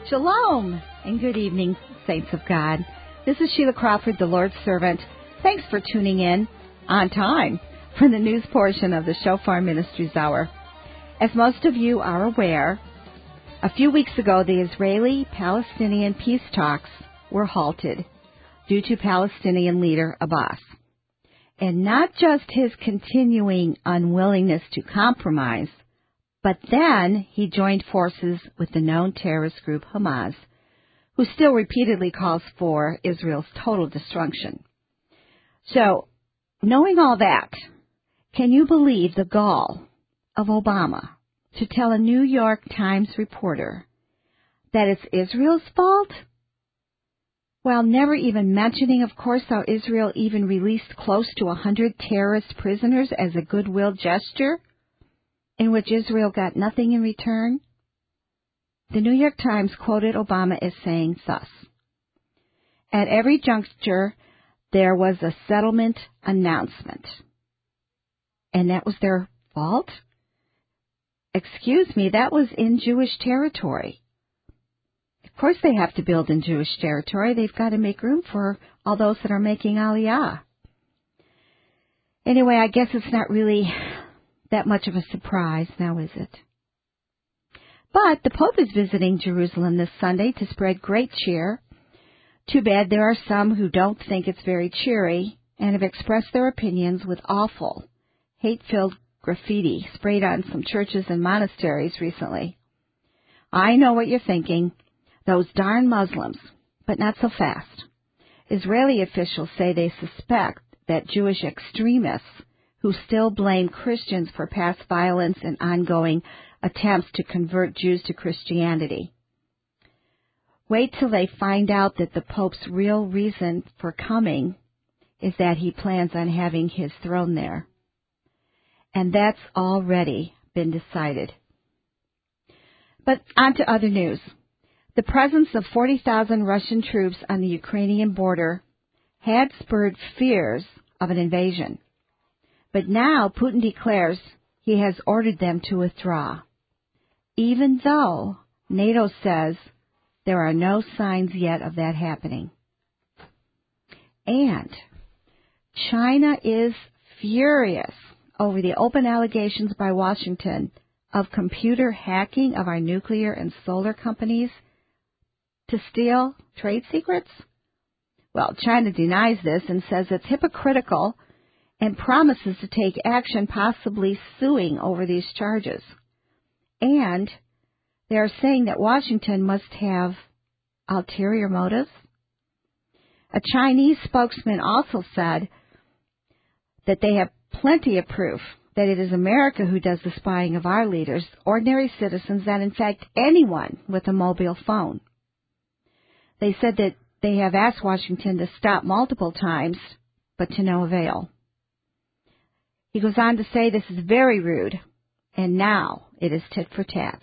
Shalom and good evening, saints of God. This is Sheila Crawford, the Lord's servant. Thanks for tuning in on time for the news portion of the Shofar Ministries Hour. As most of you are aware, a few weeks ago the Israeli-Palestinian peace talks were halted due to Palestinian leader Abbas. And not just his continuing unwillingness to compromise, but then he joined forces with the known terrorist group Hamas, who still repeatedly calls for Israel's total destruction. So, knowing all that, can you believe the gall of Obama to tell a New York Times reporter that it's Israel's fault? While never even mentioning, of course, how Israel even released close to 100 terrorist prisoners as a goodwill gesture, in which Israel got nothing in return? The New York Times quoted Obama as saying thus: "At every juncture, there was a settlement announcement." And that was their fault? Excuse me, that was in Jewish territory. Of course they have to build in Jewish territory. They've got to make room for all those that are making Aliyah. Anyway, I guess it's not really that much of a surprise, now is it? But the Pope is visiting Jerusalem this Sunday to spread great cheer. Too bad there are some who don't think it's very cheery and have expressed their opinions with awful, hate-filled graffiti sprayed on some churches and monasteries recently. I know what you're thinking. Those darn Muslims, but not so fast. Israeli officials say they suspect that Jewish extremists who still blame Christians for past violence and ongoing attempts to convert Jews to Christianity. Wait till they find out that the Pope's real reason for coming is that he plans on having his throne there. And that's already been decided. But on to other news. The presence of 40,000 Russian troops on the Ukrainian border had spurred fears of an invasion. But now Putin declares he has ordered them to withdraw, even though NATO says there are no signs yet of that happening. And China is furious over the open allegations by Washington of computer hacking of our nuclear and solar companies to steal trade secrets. Well, China denies this and says it's hypocritical and promises to take action, possibly suing over these charges. And they are saying that Washington must have ulterior motives. A Chinese spokesman also said that they have plenty of proof that it is America who does the spying of our leaders, ordinary citizens, and in fact anyone with a mobile phone. They said that they have asked Washington to stop multiple times, but to no avail. He goes on to say this is very rude, and now it is tit for tat.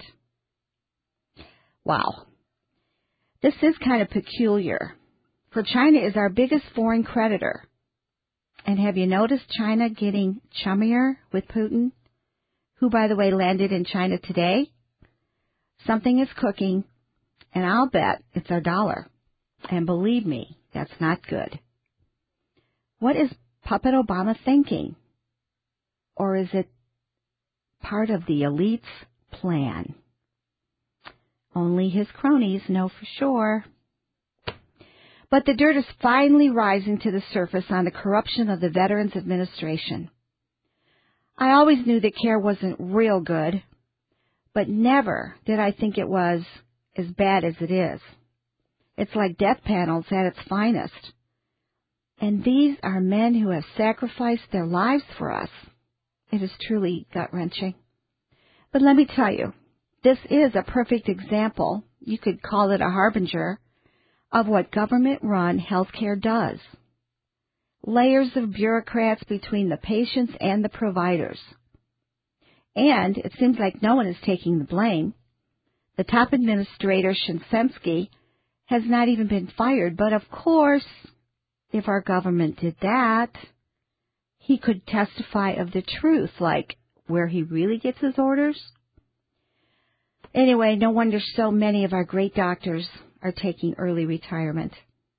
Wow. This is kind of peculiar, for China is our biggest foreign creditor. And have you noticed China getting chummier with Putin, who, by the way, landed in China today? Something is cooking, and I'll bet it's our dollar. And believe me, that's not good. What is Puppet Obama thinking? Or is it part of the elite's plan? Only his cronies know for sure. But the dirt is finally rising to the surface on the corruption of the Veterans Administration. I always knew that CARE wasn't real good, but never did I think it was as bad as it is. It's like death panels at its finest. And these are men who have sacrificed their lives for us. It is truly gut-wrenching. But let me tell you, this is a perfect example, you could call it a harbinger, of what government-run healthcare does. Layers of bureaucrats between the patients and the providers. And it seems like no one is taking the blame. The top administrator, Shinsensky, has not even been fired, but of course, if our government did that, he could testify of the truth, like where he really gets his orders. Anyway, no wonder so many of our great doctors are taking early retirement.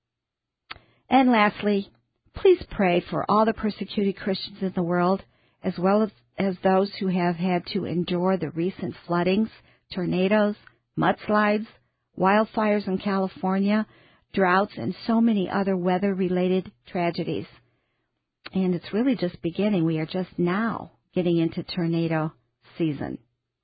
And lastly, please pray for all the persecuted Christians in the world, as well as those who have had to endure the recent floodings, tornadoes, mudslides, wildfires in California, droughts, and so many other weather-related tragedies. And it's really just beginning. We are just now getting into tornado season.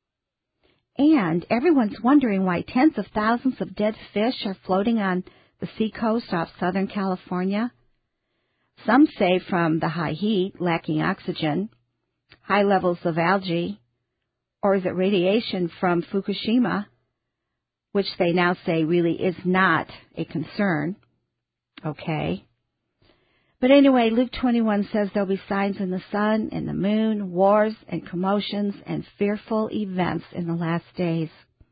And everyone's wondering why tens of thousands of dead fish are floating on the seacoast off Southern California. Some say from the high heat, lacking oxygen, high levels of algae, or is it radiation from Fukushima, which they now say really is not a concern. Okay. But anyway, Luke 21 says there'll be signs in the sun and the moon, wars and commotions and fearful events in the last days.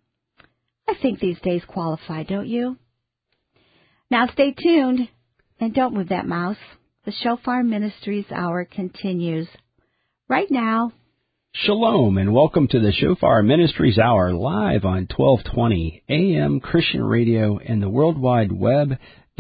I think these days qualify, don't you? Now stay tuned and don't move that mouse. The Shofar Ministries Hour continues right now. Shalom and welcome to the Shofar Ministries Hour live on 1220 AM Christian Radio and the World Wide Web,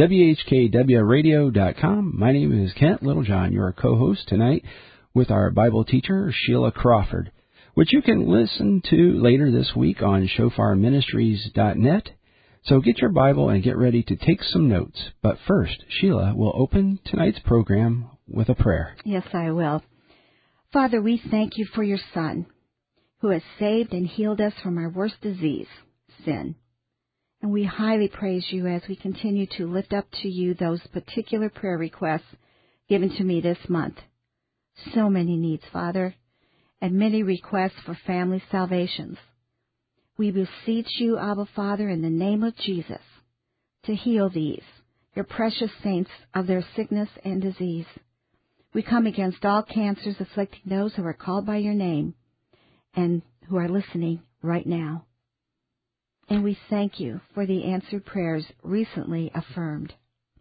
WHKWRadio.com. My name is Kent Littlejohn, your co-host tonight with our Bible teacher, Sheila Crawford, which you can listen to later this week on shofarministries.net. So get your Bible and get ready to take some notes. But first, Sheila will open tonight's program with a prayer. Yes, I will. Father, we thank you for your Son, who has saved and healed us from our worst disease, sin. And we highly praise you as we continue to lift up to you those particular prayer requests given to me this month. So many needs, Father, and many requests for family salvations. We beseech you, Abba Father, in the name of Jesus, to heal these, your precious saints, of their sickness and disease. We come against all cancers afflicting those who are called by your name and who are listening right now. And we thank you for the answered prayers recently affirmed.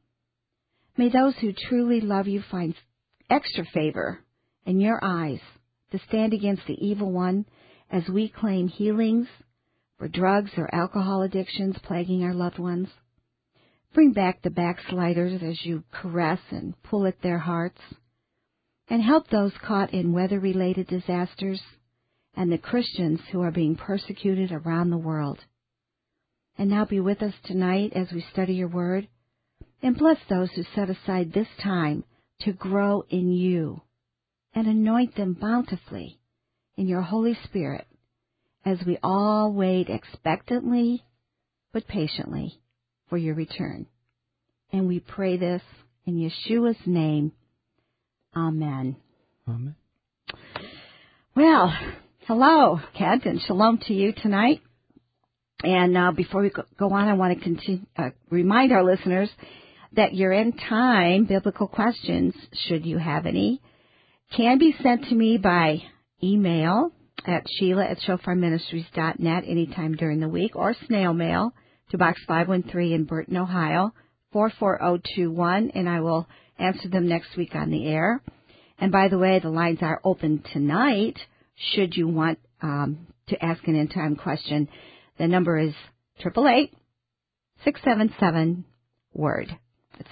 May those who truly love you find extra favor in your eyes to stand against the evil one as we claim healings for drugs or alcohol addictions plaguing our loved ones. Bring back the backsliders as you caress and pull at their hearts. And help those caught in weather-related disasters and the Christians who are being persecuted around the world. And now be with us tonight as we study your word, and bless those who set aside this time to grow in you, and anoint them bountifully in your Holy Spirit as we all wait expectantly but patiently for your return. And we pray this in Yeshua's name. Amen. Amen. Well, hello, Kent, and shalom to you tonight. And before we go on, I want to remind our listeners that your end-time biblical questions, should you have any, can be sent to me by email at Sheila@shofarministries.net anytime during the week, or snail mail to Box 513 in Burton, Ohio, 44021, and I will answer them next week on the air. And by the way, the lines are open tonight should you want to ask an end-time question. The number is 888-677-WORD. It's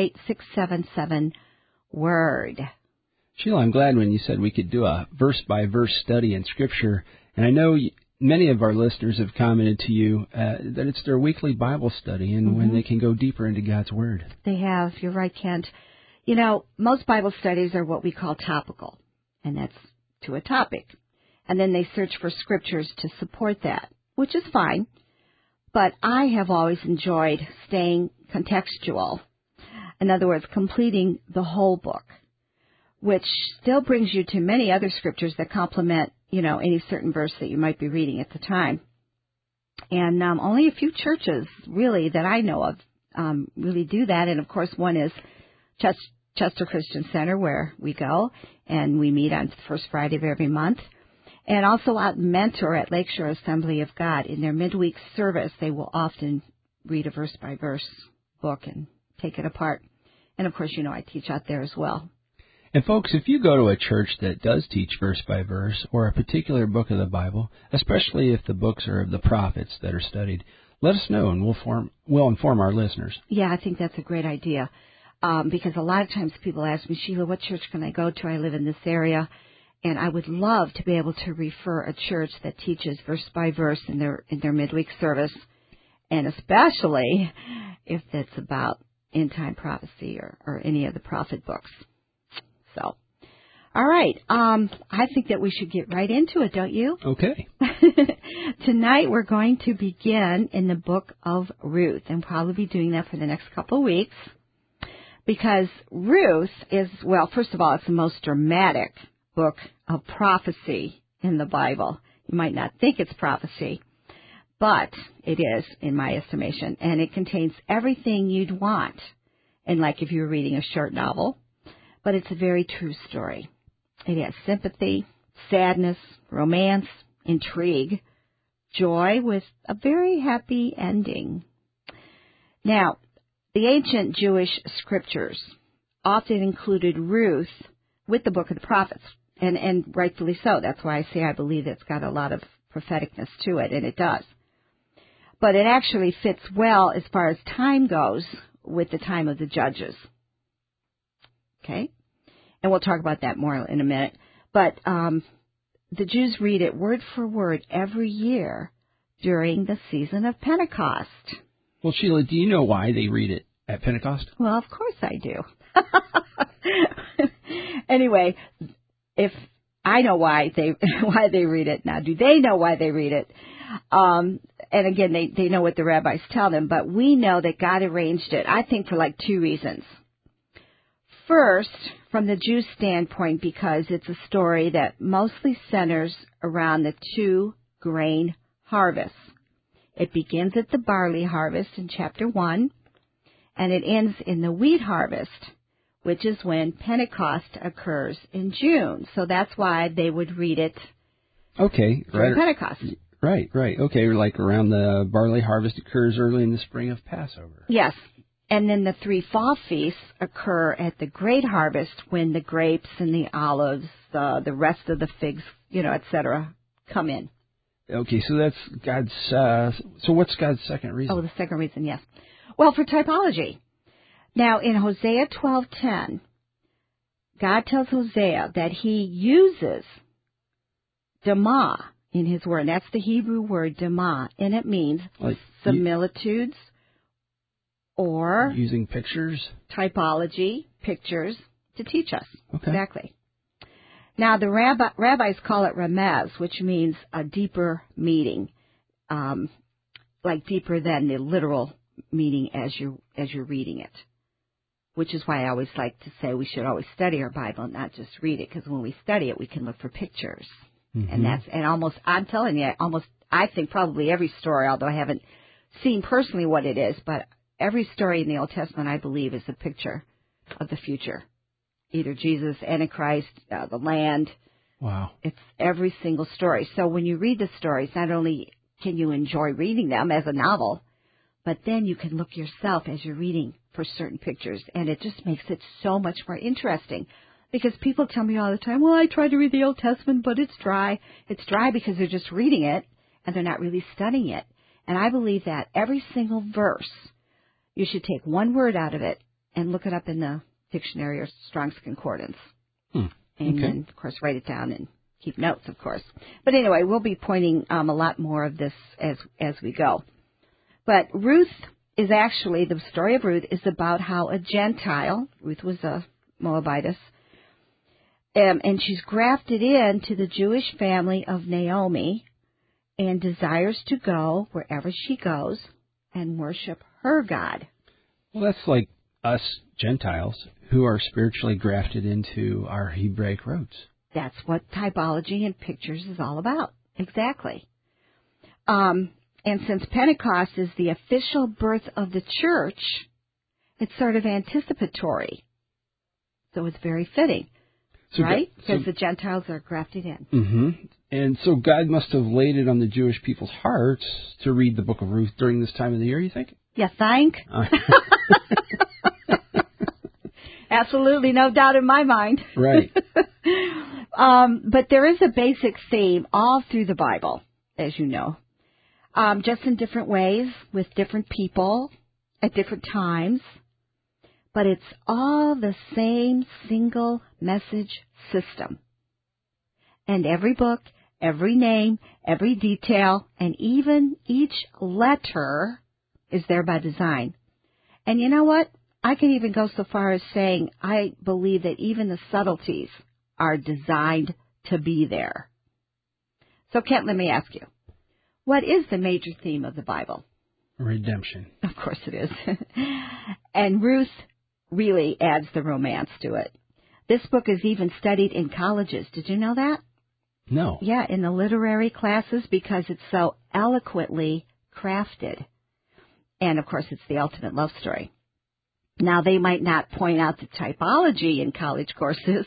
888-677-WORD. Sheila, I'm glad when you said we could do a verse-by-verse study in Scripture. And I know many of our listeners have commented to you that it's their weekly Bible study and when they can go deeper into God's Word. They have. You're right, Kent. You know, most Bible studies are what we call topical, and that's to a topic. And then they search for scriptures to support that, which is fine. But I have always enjoyed staying contextual. In other words, completing the whole book, which still brings you to many other scriptures that complement, any certain verse that you might be reading at the time. And only a few churches, really, that I know of really do that. And, of course, one is Chester Christian Center, where we go, and we meet on the first Friday of every month. And also at Mentor at Lakeshore Assembly of God. In their midweek service, they will often read a verse-by-verse book and take it apart. And, of course, I teach out there as well. And folks, if you go to a church that does teach verse by verse or a particular book of the Bible, especially if the books are of the prophets that are studied, let us know and we'll inform our listeners. Yeah, I think that's a great idea. Because a lot of times people ask me, Sheila, what church can I go to? I live in this area. And I would love to be able to refer a church that teaches verse by verse in their midweek service, and especially if it's about end-time prophecy or any of the prophet books. So, all right. I think that we should get right into it, don't you? Okay. Tonight we're going to begin in the book of Ruth, and probably be doing that for the next couple of weeks, because Ruth is, well, first of all, it's the most dramatic book of prophecy in the Bible. You might not think it's prophecy, but it is, in my estimation, and it contains everything you'd want, and like if you were reading a short novel, but it's a very true story. It has sympathy, sadness, romance, intrigue, joy with a very happy ending. Now, the ancient Jewish scriptures often included Ruth with the book of the prophets, and rightfully so. That's why I say I believe it's got a lot of propheticness to it, and it does. But it actually fits well as far as time goes with the time of the judges. Okay? And we'll talk about that more in a minute. But the Jews read it word for word every year during the season of Pentecost. Well, Sheila, do you know why they read it at Pentecost? Well, of course I do. Anyway, if I know why they read it now, do they know why they read it? And again, they know what the rabbis tell them, but we know that God arranged it, I think, for like two reasons. First, from the Jews' standpoint, because it's a story that mostly centers around the two grain harvests. It begins at the barley harvest in chapter 1, and it ends in the wheat harvest, which is when Pentecost occurs in June. So that's why they would read it during Pentecost. Right. Okay, like around the barley harvest occurs early in the spring of Passover. Yes. And then the 3 fall feasts occur at the great harvest when the grapes and the olives, the rest of the figs, etc., come in. Okay, so that's God's, so what's God's second reason? Oh, the second reason, yes. Well, for typology. Now, in Hosea 12:10, God tells Hosea that he uses Damah in his word. That's the Hebrew word Damah, and it means like similitudes or using pictures, typology, pictures to teach us. Okay. Exactly. Now, the rabbis call it Ramez, which means a deeper meaning, like deeper than the literal meaning as you're reading it. Which is why I always like to say we should always study our Bible, not just read it, because when we study it, we can look for pictures. Mm-hmm. I'm telling you, I think probably every story, although I haven't seen personally what it is, but every story in the Old Testament, I believe, is a picture of the future. Either Jesus, Antichrist, the land. Wow. It's every single story. So when you read the stories, not only can you enjoy reading them as a novel, but then you can look yourself as you're reading for certain pictures, and it just makes it so much more interesting. Because people tell me all the time, well, I tried to read the Old Testament, but it's dry. It's dry because they're just reading it, and they're not really studying it. And I believe that every single verse, you should take one word out of it and look it up in the dictionary or Strong's Concordance. And then, of course, write it down and keep notes, of course. But anyway, we'll be pointing a lot more of this as we go. But Ruth is actually, the story of Ruth is about how a Gentile, Ruth was a Moabitess, and she's grafted into the Jewish family of Naomi and desires to go wherever she goes and worship her God. Well, that's like us Gentiles who are spiritually grafted into our Hebraic roots. That's what typology and pictures is all about. Exactly. And since Pentecost is the official birth of the church, it's sort of anticipatory. So it's very fitting, right? Because the Gentiles are grafted in. Mm-hmm. And so God must have laid it on the Jewish people's hearts to read the book of Ruth during this time of the year, you think? You think? Absolutely. Absolutely, no doubt in my mind. Right. But there is a basic theme all through the Bible, as you know, just in different ways with different people at different times. But it's all the same single message system. And every book, every name, every detail, and even each letter is there by design. And you know what? I can even go so far as saying I believe that even the subtleties are designed to be there. So, Kent, let me ask you, what is the major theme of the Bible? Redemption. Of course it is. And Ruth really adds the romance to it. This book is even studied in colleges. Did you know that? No. Yeah, in the literary classes because it's so eloquently crafted. And, of course, it's the ultimate love story. Now, they might not point out the typology in college courses,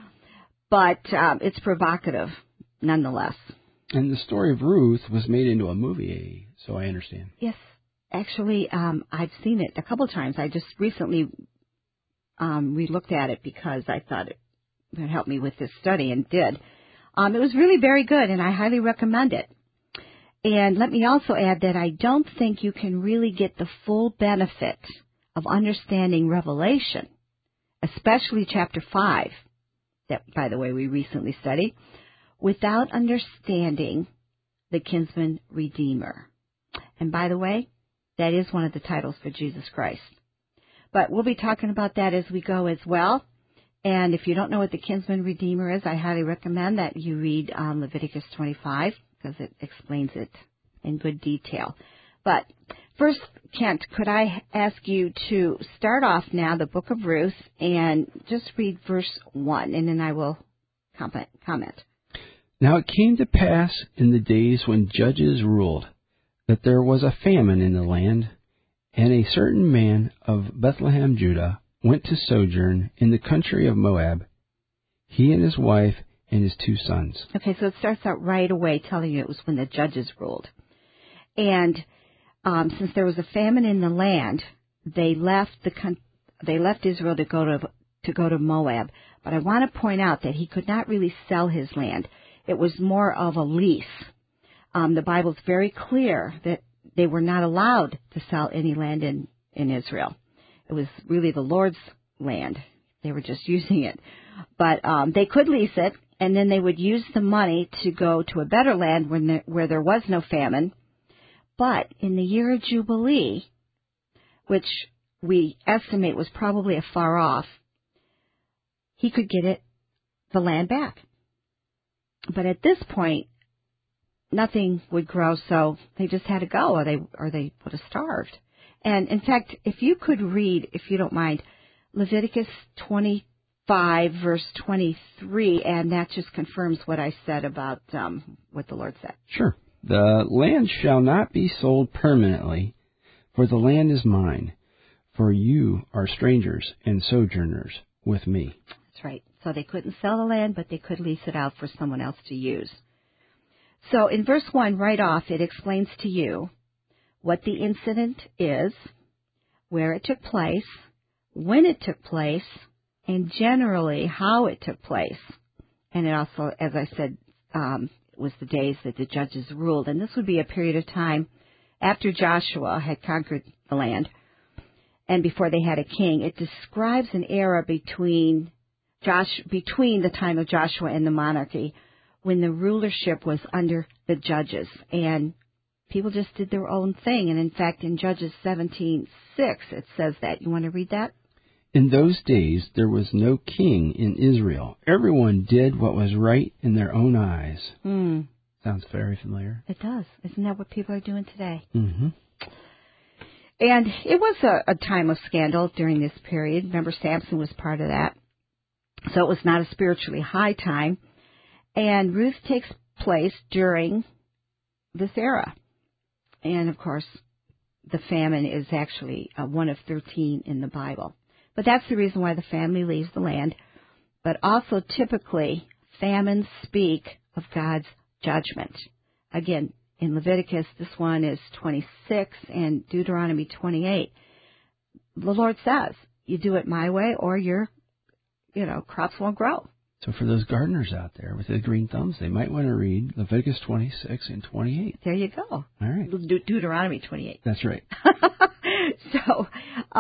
but it's provocative nonetheless. And the story of Ruth was made into a movie, so I understand. Yes. Actually, I've seen it a couple times. I just recently re-looked at it because I thought it would help me with this study, and did. It was really very good, and I highly recommend it. And let me also add that I don't think you can really get the full benefit of understanding Revelation, especially chapter 5, that, by the way, we recently studied, without understanding the kinsman redeemer. And by the way, that is one of the titles for Jesus Christ. But we'll be talking about that as we go as well. And if you don't know what the kinsman redeemer is, I highly recommend that you read Leviticus 25, because it explains it in good detail. But first, Kent, could I ask you to start off now the book of Ruth and just read verse 1, and then I will comment. Now it came to pass in the days when judges ruled that there was a famine in the land, and a certain man of Bethlehem, Judah, went to sojourn in the country of Moab, he and his wife and his 2 sons. Okay, so it starts out right away telling you it was when the judges ruled. And since there was a famine in the land, they left Israel to go to Moab. But I want to point out that he could not really sell his land. It was more of a lease. The Bible's very clear that they were not allowed to sell any land in Israel. It was really the Lord's land. They were just using it. But they could lease it, and then they would use the money to go to a better land where there was no famine. But in the year of Jubilee, which we estimate was probably afar off, he could get the land back. But at this point, nothing would grow, so they just had to go, or they would have starved. And in fact, if you could read, if you don't mind, Leviticus 25, verse 23, and that just confirms what I said about what the Lord said. Sure. The land shall not be sold permanently, for the land is mine, for you are strangers and sojourners with me. That's right. So they couldn't sell the land, but they could lease it out for someone else to use. So in verse 1, right off, it explains to you what the incident is, where it took place, when it took place, and generally how it took place. And it also, as I said, was the days that the judges ruled. And this would be a period of time after Joshua had conquered the land and before they had a king. It describes an era between the time of Joshua and the monarchy, when the rulership was under the judges, and people just did their own thing. And in fact, in Judges 17:6, it says that. You want to read that? In those days there was no king in Israel. Everyone did what was right in their own eyes. Sounds very familiar. It does. Isn't that what people are doing today? Mm-hmm. And it was a time of scandal during this period. Remember, Samson was part of that. So it was not a spiritually high time. And Ruth takes place during this era. And, of course, the famine is actually one of 13 in the Bible. But that's the reason why the family leaves the land. But also, typically, famines speak of God's judgment. Again, in Leviticus, this one is 26, and Deuteronomy 28. The Lord says, you do it my way or you're crops won't grow. So for those gardeners out there with the green thumbs, they might want to read Leviticus 26 and 28. There you go. All right. Deuteronomy 28. That's right. So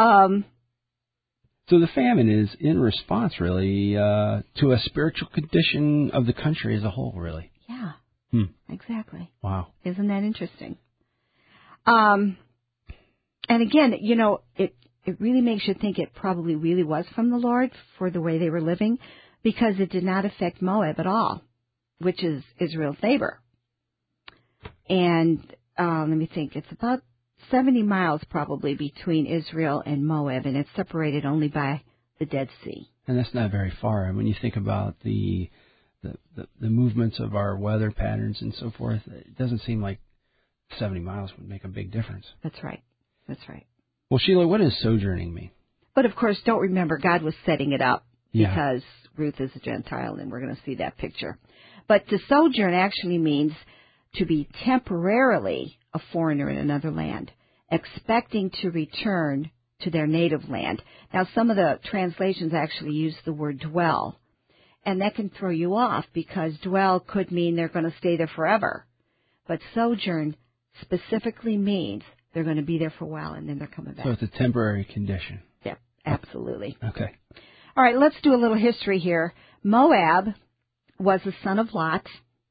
the famine is in response, really, to a spiritual condition of the country as a whole, really. Yeah, exactly. Wow. Isn't that interesting? And again, it really makes you think it probably really was from the Lord for the way they were living, because it did not affect Moab at all, which is Israel's neighbor. And let me think, it's about 70 miles probably between Israel and Moab, and it's separated only by the Dead Sea. And that's not very far. And when you think about the movements of our weather patterns and so forth, it doesn't seem like 70 miles would make a big difference. That's right. That's right. Well, Sheila, what does sojourning mean? But, of course, don't remember, God was setting it up because Ruth is a Gentile, and we're going to see that picture. But to sojourn actually means to be temporarily a foreigner in another land, expecting to return to their native land. Now, some of the translations actually use the word dwell, and that can throw you off because dwell could mean they're going to stay there forever. But sojourn specifically means they're going to be there for a while and then they're coming back. So it's a temporary condition. Yeah, absolutely. Okay. All right, let's do a little history here. Moab was the son of Lot,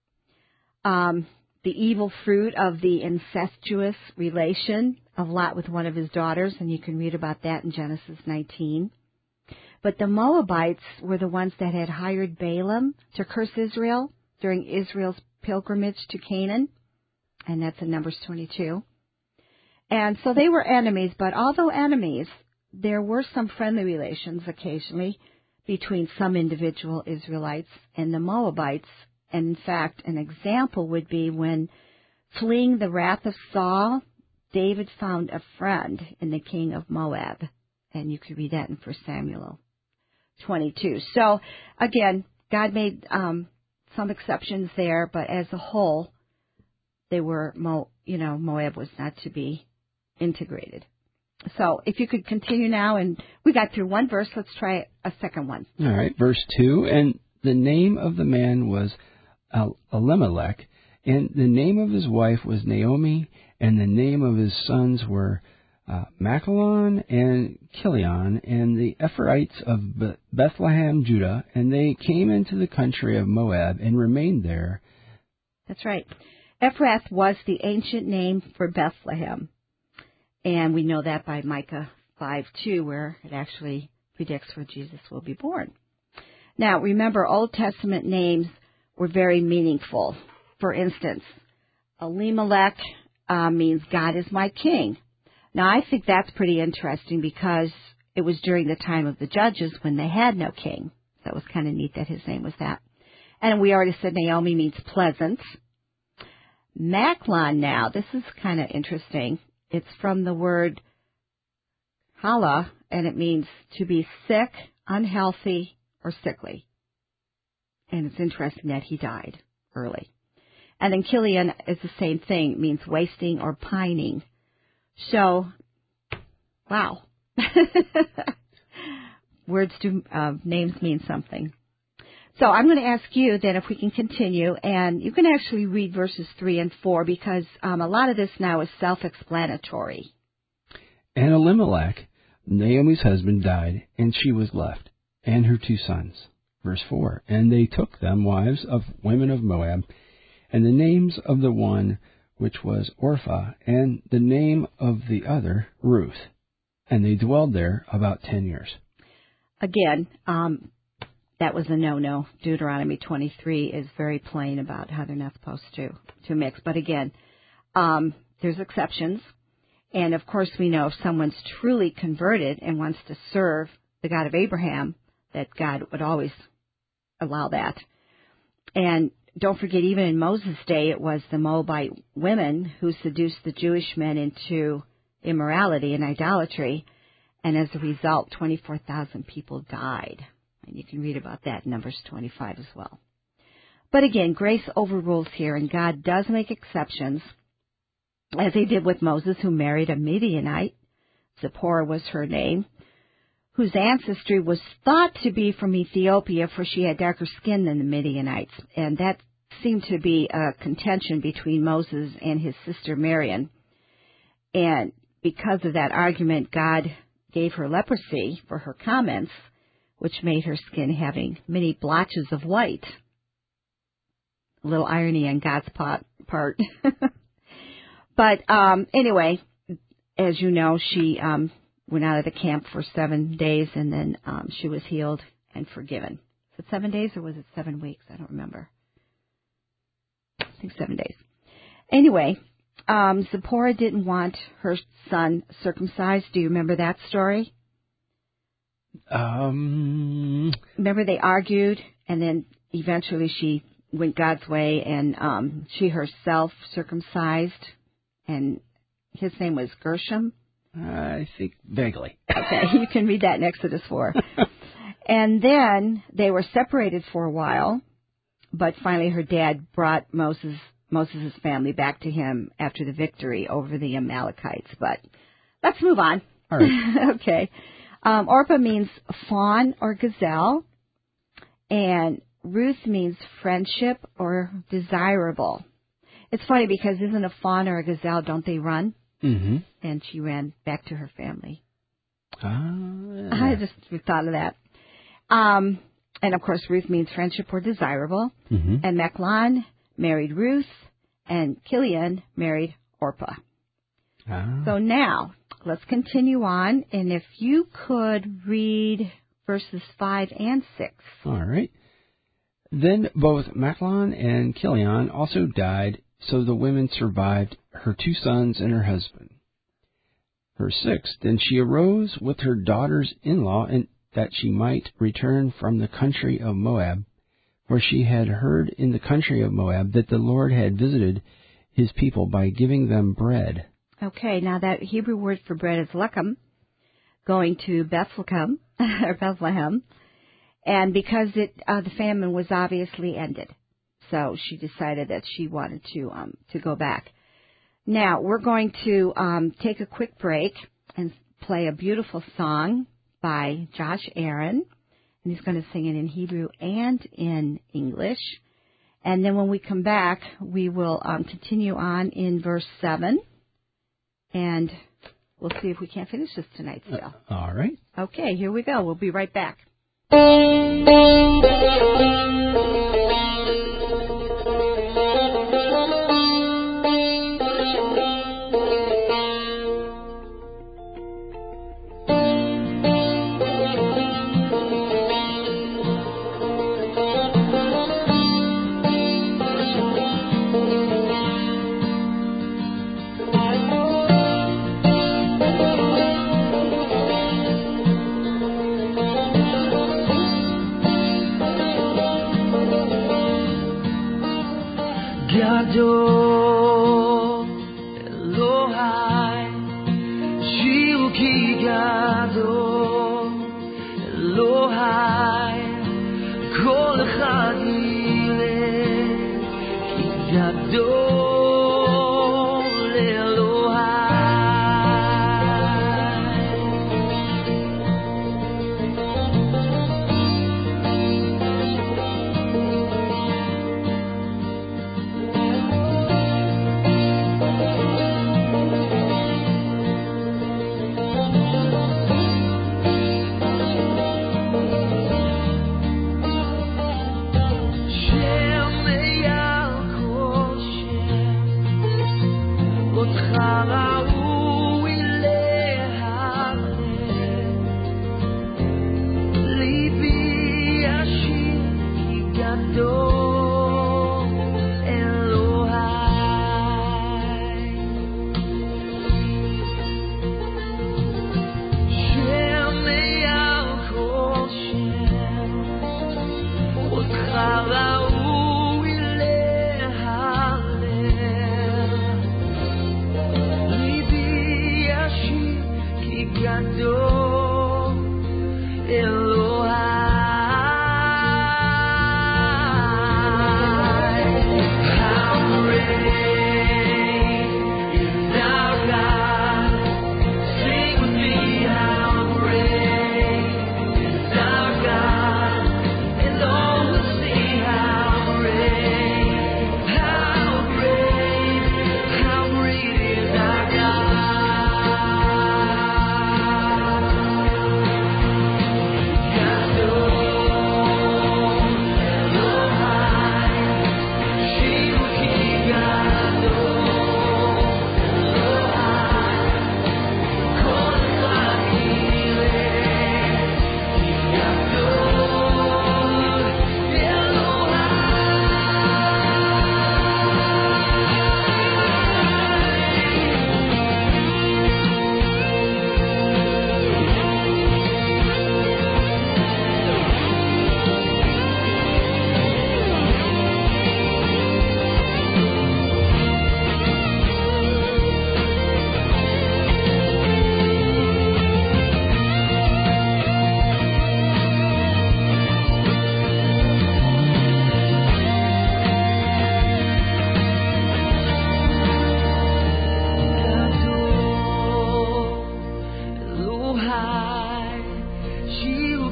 the evil fruit of the incestuous relation of Lot with one of his daughters, and you can read about that in Genesis 19. But the Moabites were the ones that had hired Balaam to curse Israel during Israel's pilgrimage to Canaan, and that's in Numbers 22. And so they were enemies, but although enemies, there were some friendly relations occasionally between some individual Israelites and the Moabites. And in fact, an example would be when fleeing the wrath of Saul, David found a friend in the king of Moab. And you can read that in 1 Samuel 22. So, again, God made some exceptions there, but as a whole, they were, Moab was not to be integrated. So if you could continue now, and we got through one verse, let's try a second one. All right, verse 2, and the name of the man was Elimelech, and the name of his wife was Naomi, and the name of his sons were Machlon and Chilion, and the Ephrathites of Bethlehem, Judah, and they came into the country of Moab and remained there. That's right. Ephrath was the ancient name for Bethlehem. And we know that by Micah 5:2, where it actually predicts where Jesus will be born. Now, remember, Old Testament names were very meaningful. For instance, Elimelech means God is my king. Now, I think that's pretty interesting because it was during the time of the judges when they had no king. That was kind of neat that his name was that. And we already said Naomi means pleasant. Machlon now, this is kind of interesting. It's from the word hala, and it means to be sick, unhealthy, or sickly. And it's interesting that he died early. And then Chilion is the same thing. It means wasting or pining. So, wow. Names mean something. So I'm going to ask you then if we can continue, and you can actually read verses 3 and 4 because a lot of this now is self-explanatory. And Elimelech, Naomi's husband, died, and she was left, and her 2 sons. Verse 4, and they took them wives of women of Moab, and the names of the one which was Orpah, and the name of the other Ruth. And they dwelled there about 10 years. Again, that was a no-no. Deuteronomy 23 is very plain about how they're not supposed to mix. But again, there's exceptions. And, of course, we know if someone's truly converted and wants to serve the God of Abraham, that God would always allow that. And don't forget, even in Moses' day, it was the Moabite women who seduced the Jewish men into immorality and idolatry. And as a result, 24,000 people died. And you can read about that in Numbers 25 as well. But again, grace overrules here, and God does make exceptions, as he did with Moses, who married a Midianite. Zipporah was her name, whose ancestry was thought to be from Ethiopia, for she had darker skin than the Midianites. And that seemed to be a contention between Moses and his sister Miriam. And because of that argument, God gave her leprosy for her comments, which made her skin having many blotches of white. A little irony on God's part. But anyway, as you know, she went out of the camp for 7 days, and then she was healed and forgiven. Was it 7 days or was it 7 weeks? I don't remember. I think 7 days. Anyway, Zipporah didn't want her son circumcised. Do you remember that story? Remember they argued, and then eventually she went God's way, and she herself circumcised, and his name was Gershom. I think vaguely. Okay, you can read that in Exodus 4. And then they were separated for a while, but finally her dad brought Moses' family back to him after the victory over the Amalekites. But let's move on. All right. Okay. Orpah means fawn or gazelle, and Ruth means friendship or desirable. It's funny because isn't a fawn or a gazelle, don't they run? Mm-hmm. And she ran back to her family. Yeah. I just thought of that. And, of course, Ruth means friendship or desirable. Mm-hmm. And Machlon married Ruth, and Kilian married Orpah. So now, let's continue on. And if you could read verses 5 and 6. All right. Then both Machlon and Kilian also died, so the women survived her 2 sons and her husband. Verse 6, Then she arose with her daughters-in-law, and that she might return from the country of Moab, for she had heard in the country of Moab that the Lord had visited his people by giving them bread. Okay, now that Hebrew word for bread is lechem, going to Bethlehem, or Bethlehem, and because the famine was obviously ended, so she decided that she wanted to go back. Now we're going to take a quick break and play a beautiful song by Josh Aaron, and he's going to sing it in Hebrew and in English. And then when we come back, we will continue on in verse 7, and we'll see if we can't finish this tonight still. All right. Okay, here we go. We'll be right back.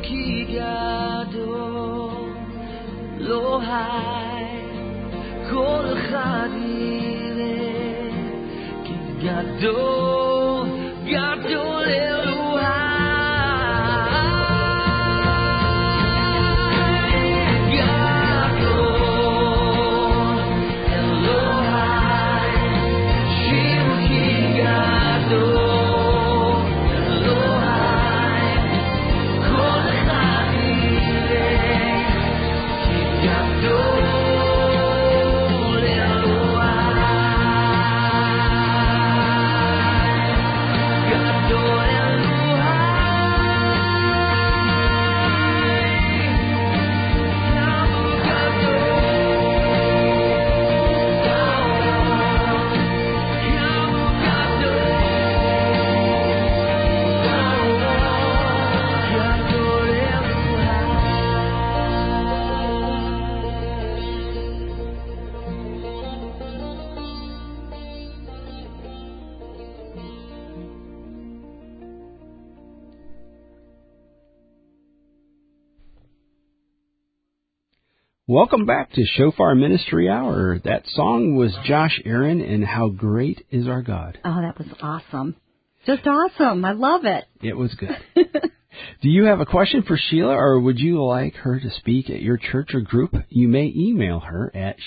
Welcome back to Shofar Ministry Hour. That song was Josh Aaron and How Great Is Our God. Oh, that was awesome. Just awesome. I love it. It was good. Do you have a question for Sheila, or would you like her to speak at your church or group? You may email her at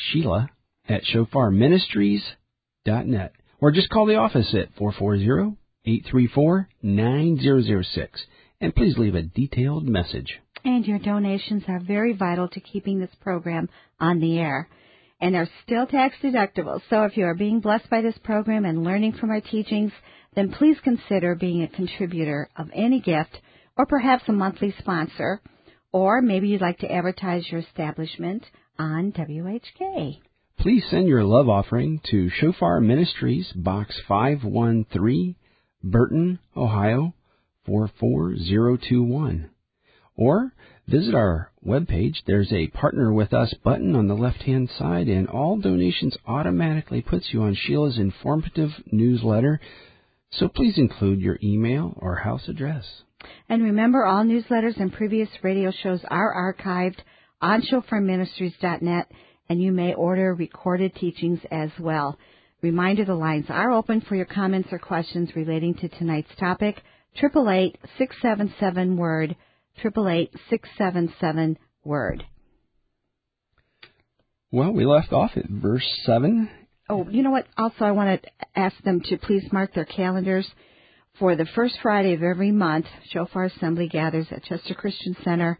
sheila@shofarministries.net, or just call the office at 440-834-9006. And please leave a detailed message. And your donations are very vital to keeping this program on the air, and are still tax deductible. So if you are being blessed by this program and learning from our teachings, then please consider being a contributor of any gift, or perhaps a monthly sponsor, or maybe you'd like to advertise your establishment on WHK. Please send your love offering to Shofar Ministries, Box 513, Burton, Ohio, 44021. Or visit our webpage. There's a Partner With Us button on the left-hand side, and all donations automatically puts you on Sheila's informative newsletter. So please include your email or house address. And remember, all newsletters and previous radio shows are archived on shofarministries.net, and you may order recorded teachings as well. Reminder, the lines are open for your comments or questions relating to tonight's topic. 888-677-WORD. 888-677-WORD. Well, we left off at verse 7. Oh, you know what? Also, I want to ask them to please mark their calendars for the first Friday of every month. Shofar Assembly gathers at Chester Christian Center,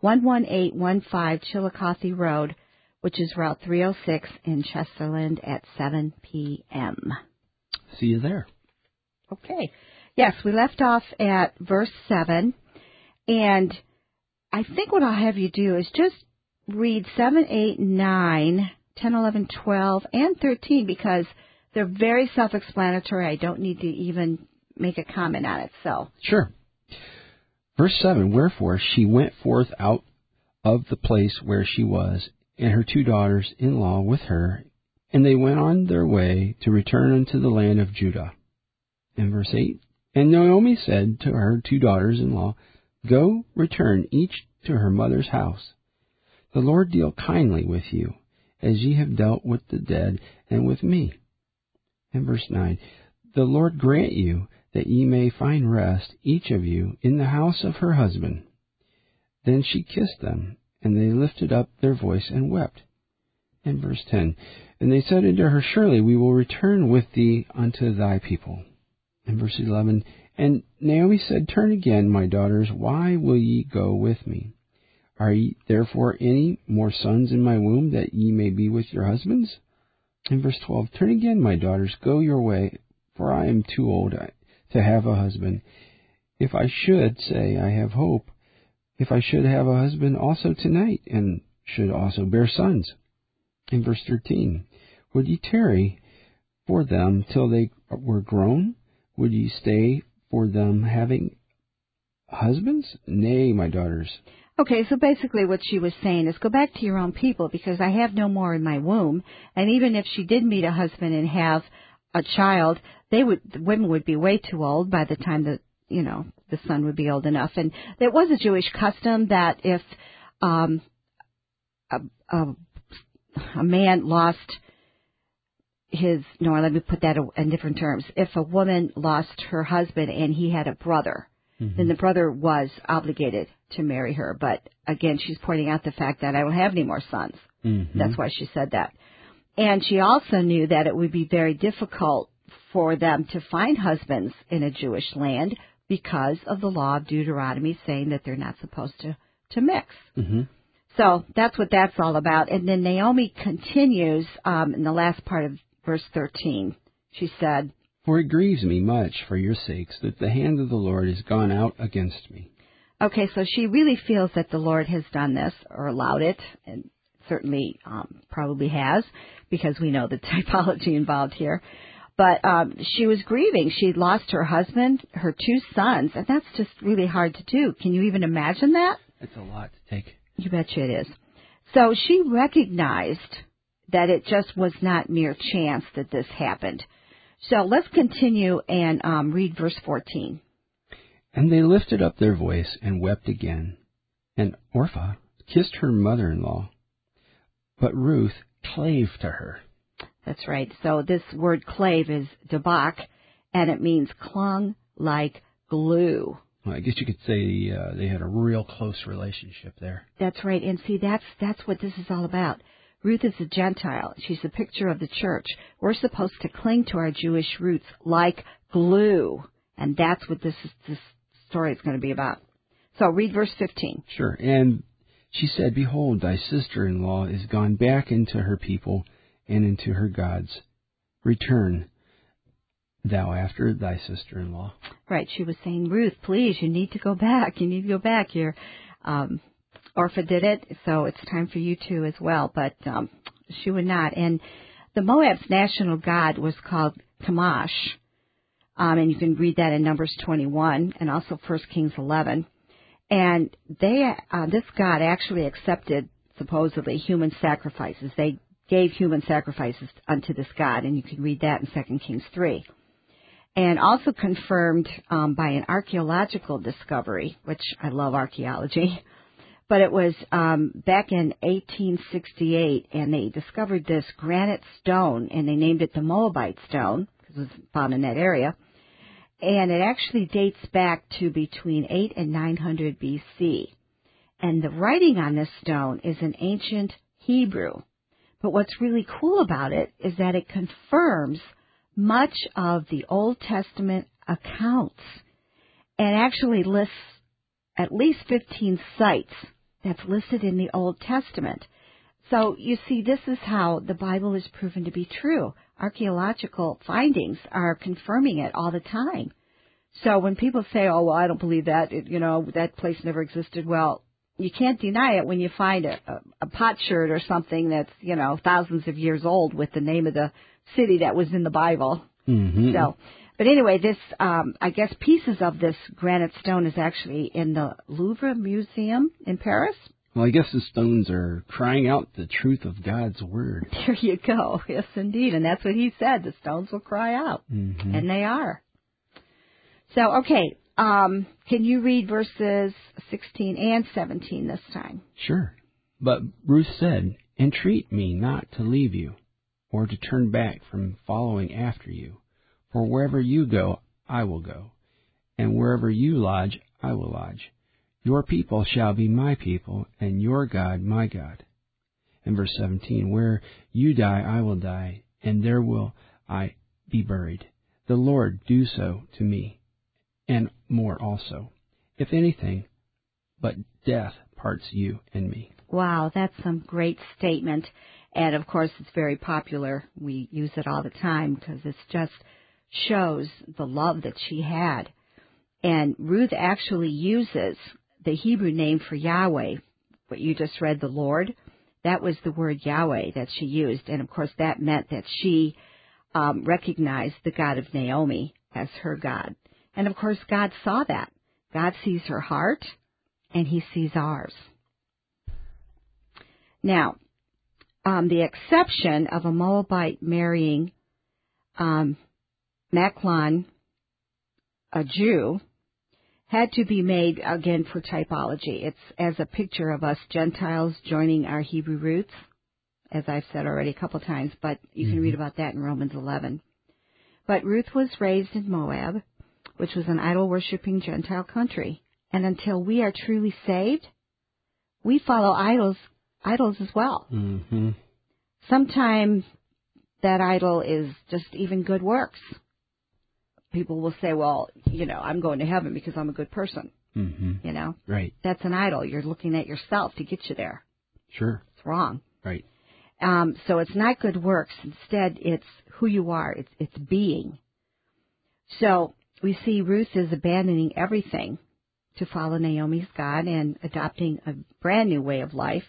11815 Chillicothe Road, which is Route 306 in Chesterland at 7 p.m. See you there. Okay. Yes, we left off at verse 7. And I think what I'll have you do is just read 7, 8, 9, 10, 11, 12, and 13, because they're very self-explanatory. I don't need to even make a comment on it. So Sure. Verse 7, Wherefore she went forth out of the place where she was, and her 2 daughters-in-law with her, and they went on their way to return unto the land of Judah. And verse 8, And Naomi said to her 2 daughters-in-law, Go, return each to her mother's house. The Lord deal kindly with you, as ye have dealt with the dead and with me. And verse 9, The Lord grant you that ye may find rest, each of you, in the house of her husband. Then she kissed them, and they lifted up their voice and wept. And verse 10, And they said unto her, Surely we will return with thee unto thy people. And verse 11, And Naomi said, Turn again, my daughters, why will ye go with me? Are ye therefore any more sons in my womb, that ye may be with your husbands? And verse 12, Turn again, my daughters, go your way, for I am too old to have a husband. If I should say I have hope, if I should have a husband also tonight, and should also bear sons. In verse 13, Would ye tarry for them till they were grown? Would ye stay for them having husbands? Nay, my daughters. Okay, so basically what she was saying is go back to your own people, because I have no more in my womb. And even if she did meet a husband and have a child, the women would be way too old by the time that, the son would be old enough. And there was a Jewish custom that if a man lost let me put that in different terms. If a woman lost her husband and he had a brother, then the brother was obligated to marry her. But again, she's pointing out the fact that I don't have any more sons. That's why she said that. And she also knew that it would be very difficult for them to find husbands in a Jewish land because of the law of Deuteronomy saying that they're not supposed to mix. So that's what that's all about. And then Naomi continues in the last part of verse 13. She said, "For it grieves me much for your sakes that the hand of the Lord is gone out against me." Okay, so she really feels that the Lord has done this or allowed it, and certainly probably has, because we know the typology involved here. But she was grieving. She'd lost her husband, her 2 sons, and that's just really hard to do. Can you even imagine that? It's a lot to take. You betcha it is. So she recognized that it just was not mere chance that this happened. So let's continue and read verse 14. "And they lifted up their voice and wept again. And Orpah kissed her mother-in-law, but Ruth clave to her." That's right. So this word clave is debak, and it means clung like glue. Well, I guess you could say they had a real close relationship there. That's right. And see, that's what this is all about. Ruth is a Gentile. She's a picture of the church. We're supposed to cling to our Jewish roots like glue. And that's what this story is going to be about. So read verse 15. Sure. "And she said, Behold, thy sister-in-law is gone back into her people and into her gods. Return thou after thy sister-in-law." Right. She was saying, Ruth, please, you need to go back. You need to go back. Your Orpah did it, so it's time for you to as well. But she would not. And the Moab's national god was called Chemosh. And you can read that in Numbers 21 and also 1 Kings 11. And this god actually accepted, supposedly, human sacrifices. They gave human sacrifices unto this god, and you can read that in 2 Kings 3. And also confirmed by an archaeological discovery, which I love archaeology. But it was back in 1868, and they discovered this granite stone, and they named it the Moabite stone, because it was found in that area. And it actually dates back to between 8 and 900 B.C. And the writing on this stone is in ancient Hebrew. But what's really cool about it is that it confirms much of the Old Testament accounts and actually lists at least 15 sites that's listed in the Old Testament. So you see, this is how the Bible is proven to be true. Archaeological findings are confirming it all the time. So when people say, oh, well, I don't believe that, that place never existed, well, you can't deny it when you find a potsherd or something that's, thousands of years old with the name of the city that was in the Bible. So, but anyway, this, I guess pieces of this granite stone is actually in the Louvre Museum in Paris. Well, I guess the stones are crying out the truth of God's word. There you go. Yes, indeed. And that's what he said. The stones will cry out. And they are. So, okay. Can you read verses 16 and 17 this time? Sure. But Ruth said, Entreat me not to leave you, or to turn back from following after you. For wherever you go, I will go, and wherever you lodge, I will lodge. Your people shall be my people, and your God my God. And verse 17, Where you die, I will die, and there will I be buried. The Lord do so to me, and more also, if anything but death parts you and me. Wow, that's some great statement. And, of course, it's very popular. We use it all the time because it just shows the love that she had. And Ruth actually uses the Hebrew name for Yahweh, what you just read, the Lord. That was the word Yahweh that she used. And, of course, that meant that she recognized the God of Naomi as her God. And, of course, God saw that. God sees her heart, and he sees ours. Now, the exception of a Moabite marrying Machlon, a Jew, had to be made, again, for typology. It's as a picture of us Gentiles joining our Hebrew roots, as I've said already a couple times, but you can read about that in Romans 11. But Ruth was raised in Moab, which was an idol-worshiping Gentile country. And until we are truly saved, we follow idols as well. Mm-hmm. Sometimes that idol is just even good works. People will say, well, I'm going to heaven because I'm a good person. Mm-hmm. Right. That's an idol. You're looking at yourself to get you there. Sure. It's wrong. Right. So it's not good works. Instead, it's who you are. It's being. So we see Ruth is abandoning everything to follow Naomi's God and adopting a brand new way of life.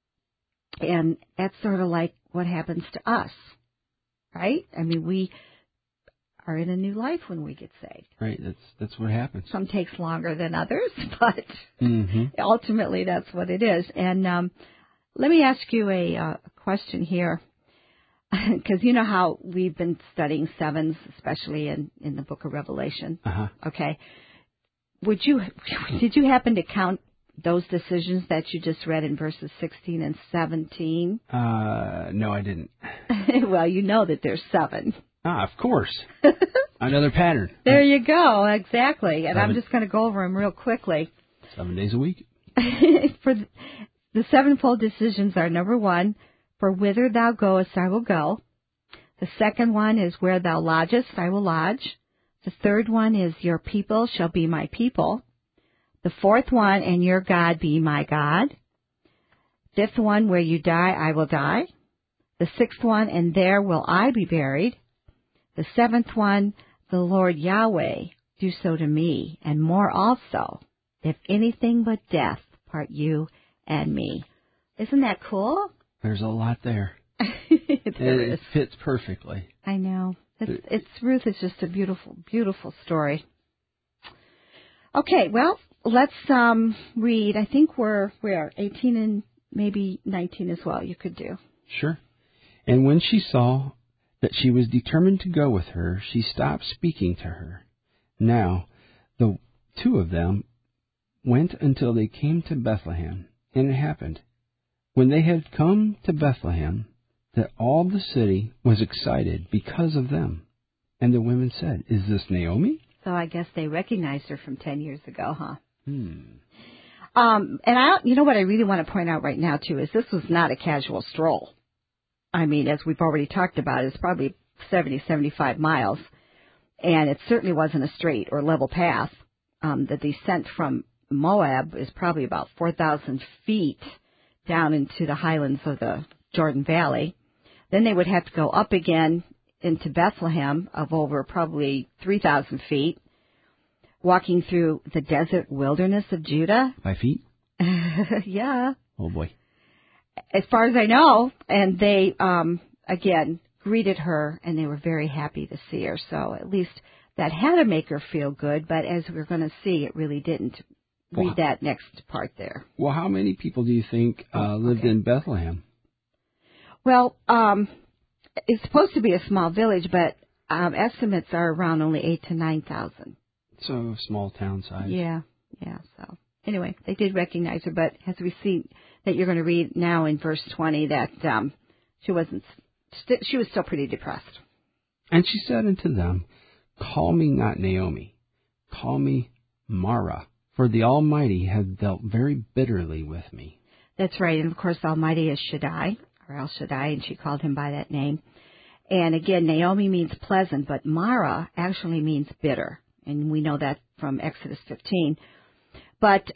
And that's sort of like what happens to us, right? I mean, we are in a new life when we get saved. Right. That's what happens. Some takes longer than others, but ultimately that's what it is. And let me ask you a question here, because you know how we've been studying sevens, especially in the book of Revelation. Uh-huh. Okay. Did you happen to count those decisions that you just read in verses 16 and 17? No, I didn't. Well, you know that there's 7. Of course. Another pattern. There you go. Exactly. And 7. I'm just going to go over them real quickly. 7 days a week. For the sevenfold decisions are, number 1, for whither thou goest, I will go. The second one is where thou lodgest, I will lodge. The third one is your people shall be my people. The fourth one, and your God be my God. Fifth one, where you die, I will die. The sixth one, and there will I be buried. The seventh one, the Lord Yahweh do so to me, and more also, if anything but death part you and me. Isn't that cool? There's a lot there. It fits perfectly. I know. Ruth is just a beautiful, beautiful story. Okay, well, let's read. I think we are 18 and maybe 19 as well. You could do. Sure. And when she saw that she was determined to go with her, she stopped speaking to her. Now, the 2 of them went until they came to Bethlehem. And it happened, when they had come to Bethlehem, that all the city was excited because of them. And the women said, "Is this Naomi?" So I guess they recognized her from 10 years ago, huh? And you know what I really want to point out right now, too, is this was not a casual stroll. I mean, as we've already talked about, it's probably 70, 75 miles. And it certainly wasn't a straight or level path. The descent from Moab is probably about 4,000 feet down into the highlands of the Jordan Valley. Then they would have to go up again into Bethlehem of over probably 3,000 feet, walking through the desert wilderness of Judah. By feet? Yeah. Oh, boy. As far as I know. And they, again, greeted her, and they were very happy to see her. So at least that had to make her feel good, but as we're going to see, it really didn't. Read that next part there. Well, how many people do you think lived in Bethlehem? Well, it's supposed to be a small village, but estimates are around only 8,000 to 9,000. So small town size. Yeah. So anyway, they did recognize her, but as we see that you're going to read now in verse 20, that she was still pretty depressed. And she said unto them, "Call me not Naomi, call me Mara, for the Almighty hath dealt very bitterly with me." That's right, and of course, Almighty is Shaddai, or El Shaddai, and she called him by that name. And again, Naomi means pleasant, but Mara actually means bitter, and we know that from Exodus 15. But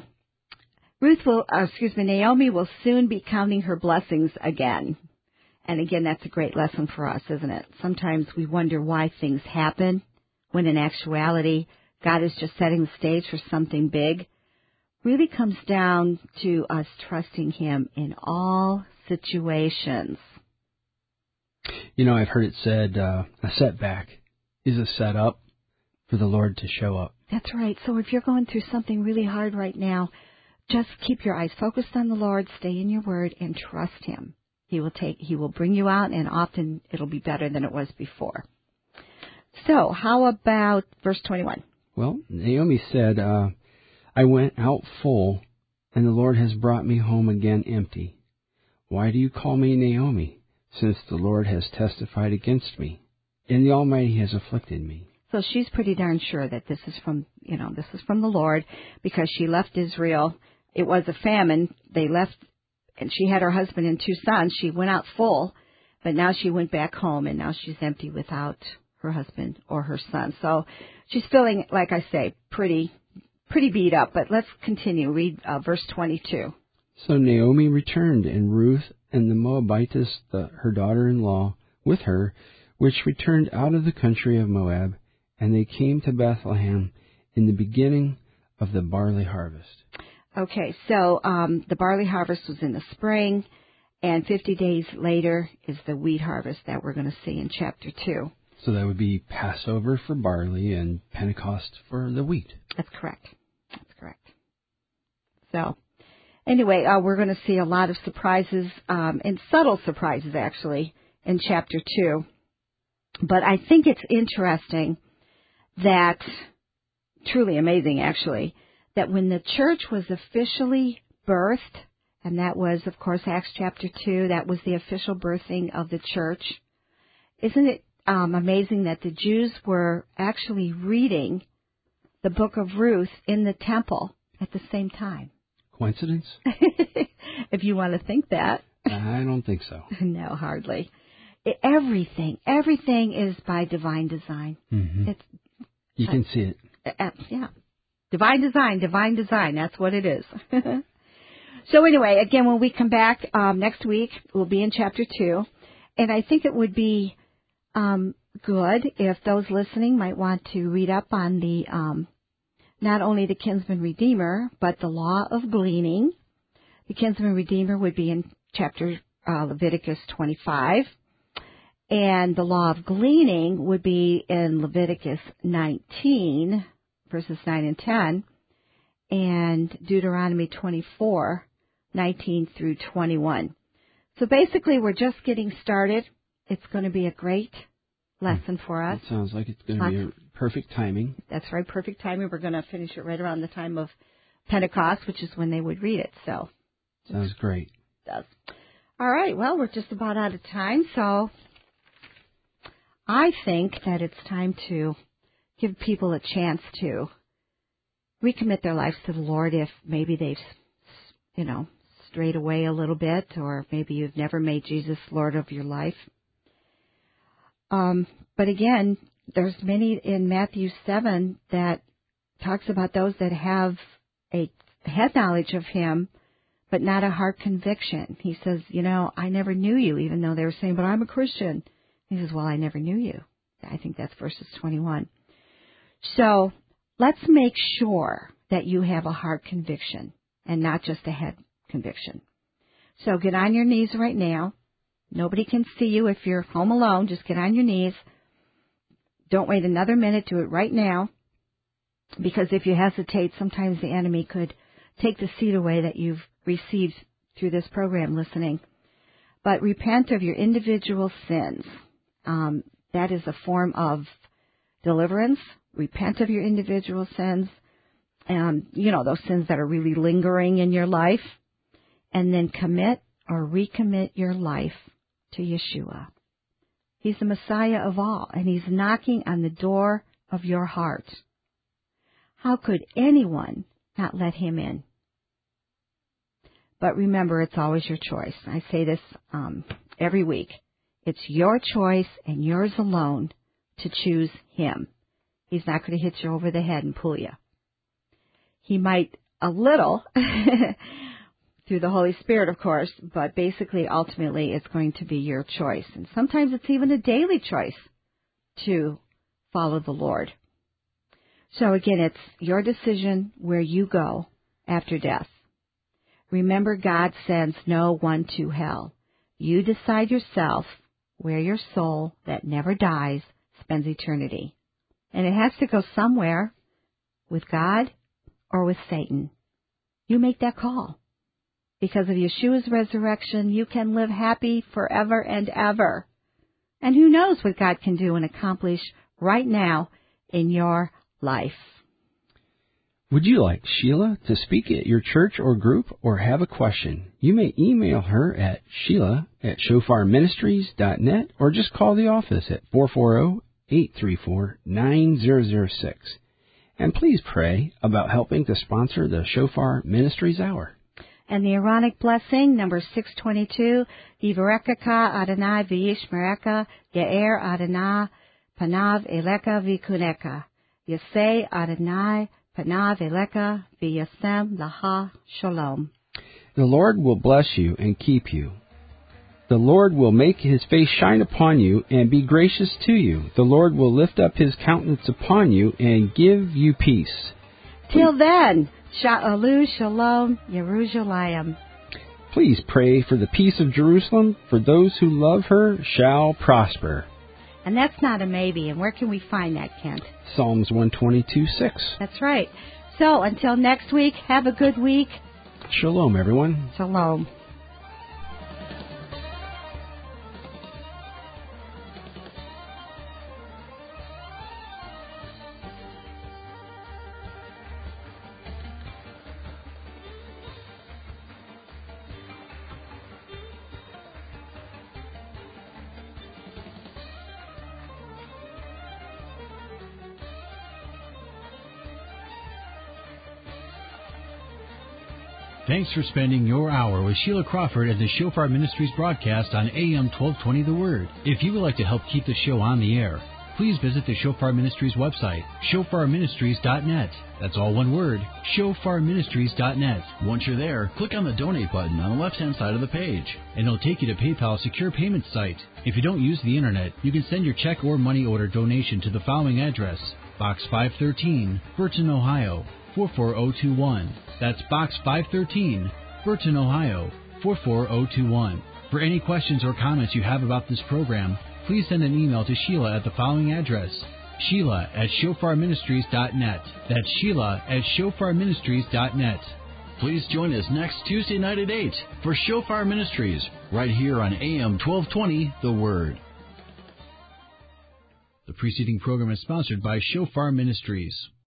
Naomi will soon be counting her blessings again. And again, that's a great lesson for us, isn't it? Sometimes we wonder why things happen, when in actuality, God is just setting the stage for something big. Really comes down to us trusting Him in all situations. You know, I've heard it said a setback is a setup for the Lord to show up. That's right. So if you're going through something really hard right now, just keep your eyes focused on the Lord, stay in your word, and trust Him. He will bring you out, and often it'll be better than it was before. So how about verse 21? Well, Naomi said, I went out full, and the Lord has brought me home again empty. Why do you call me Naomi, since the Lord has testified against me, and the Almighty has afflicted me? So she's pretty darn sure that this is from the Lord, because she left Israel. It was a famine. They left, and she had her husband and 2 sons. She went out full, but now she went back home, and now she's empty without her husband or her son. So she's feeling, like I say, pretty beat up. But let's continue. Read verse 22. So Naomi returned, and Ruth and the Moabitess, her daughter-in-law, with her, which returned out of the country of Moab, and they came to Bethlehem in the beginning of the barley harvest. Okay, so the barley harvest was in the spring, and 50 days later is the wheat harvest that we're going to see in chapter 2. So that would be Passover for barley and Pentecost for the wheat. That's correct. So, anyway, we're going to see a lot of surprises, and subtle surprises, actually, in chapter 2. But I think it's interesting that, truly amazing, actually, that when the church was officially birthed, and that was, of course, Acts chapter 2, that was the official birthing of the church. Isn't it amazing that the Jews were actually reading the book of Ruth in the temple at the same time? Coincidence? If you want to think that. I don't think so. No, hardly. Everything is by divine design. Mm-hmm. You can see it. Yeah. Divine design. That's what it is. So anyway, again, when we come back next week, we'll be in chapter 2. And I think it would be good if those listening might want to read up on the not only the kinsman redeemer, but the law of gleaning. The kinsman redeemer would be in chapter Leviticus 25. And the law of gleaning would be in Leviticus 19, verses 9 and 10, and Deuteronomy 24, 19 through 21. So basically, we're just getting started. It's going to be a great lesson for us. It sounds like it's going to be a perfect timing. That's right, perfect timing. We're going to finish it right around the time of Pentecost, which is when they would read it. So sounds great. It does. All right, well, we're just about out of time, so I think that it's time to give people a chance to recommit their lives to the Lord if maybe they've, strayed away a little bit, or maybe you've never made Jesus Lord of your life. But again, there's many in Matthew 7 that talks about those that have a head knowledge of Him, but not a heart conviction. He says, I never knew you, even though they were saying, but I'm a Christian. He says, well, I never knew you. I think that's verses 21. So let's make sure that you have a heart conviction and not just a head conviction. So get on your knees right now. Nobody can see you if you're home alone. Just get on your knees. Don't wait another minute. Do it right now. Because if you hesitate, sometimes the enemy could take the seed away that you've received through this program listening. But repent of your individual sins. That is a form of deliverance. Repent of your individual sins. Those sins that are really lingering in your life. And then commit or recommit your life to Yeshua. He's the Messiah of all, and He's knocking on the door of your heart. How could anyone not let Him in? But remember, it's always your choice. I say this every week. It's your choice and yours alone to choose Him. He's not going to hit you over the head and pull you. He might a little through the Holy Spirit, of course, but basically, ultimately, it's going to be your choice. And sometimes it's even a daily choice to follow the Lord. So again, it's your decision where you go after death. Remember, God sends no one to hell. You decide yourself where your soul that never dies spends eternity. And it has to go somewhere, with God or with Satan. You make that call. Because of Yeshua's resurrection, you can live happy forever and ever. And who knows what God can do and accomplish right now in your life. Would you like Sheila to speak at your church or group or have a question? You may email her at sheila@shofarministries.net or just call the office at 440-834-9006. And please pray about helping to sponsor the Shofar Ministries Hour. And the Aaronic blessing, number 622, Yivarekaka Adonai v'yishmereka, Ye'er Adonai panav eleka v'kuneka, Yaseh Adonai panav eleka v'yasem laha shalom. The Lord will bless you and keep you. The Lord will make his face shine upon you and be gracious to you. The Lord will lift up his countenance upon you and give you peace. Till then, Sha'alu Shalom Yerushalayim. Please pray for the peace of Jerusalem, for those who love her shall prosper. And that's not a maybe. And where can we find that, Kent? Psalms 122:6. That's right. So until next week, have a good week. Shalom, everyone. Shalom. Thanks for spending your hour with Sheila Crawford at the Shofar Ministries broadcast on AM 1220 The Word. If you would like to help keep the show on the air, please visit the Shofar Ministries website, shofarministries.net. That's all one word, shofarministries.net. Once you're there, click on the donate button on the left-hand side of the page, and it'll take you to PayPal's secure payment site. If you don't use the internet, you can send your check or money order donation to the following address: Box 513, Burton, Ohio 44021. That's Box 513, Burton, Ohio 44021. For any questions or comments you have about this program, please send an email to Sheila at the following address: Sheila@shofarministries.net. That's Sheila@shofarministries.net. Please join us next Tuesday night at 8 for Shofar Ministries, right here on AM 1220 The Word. The preceding program is sponsored by Shofar Ministries.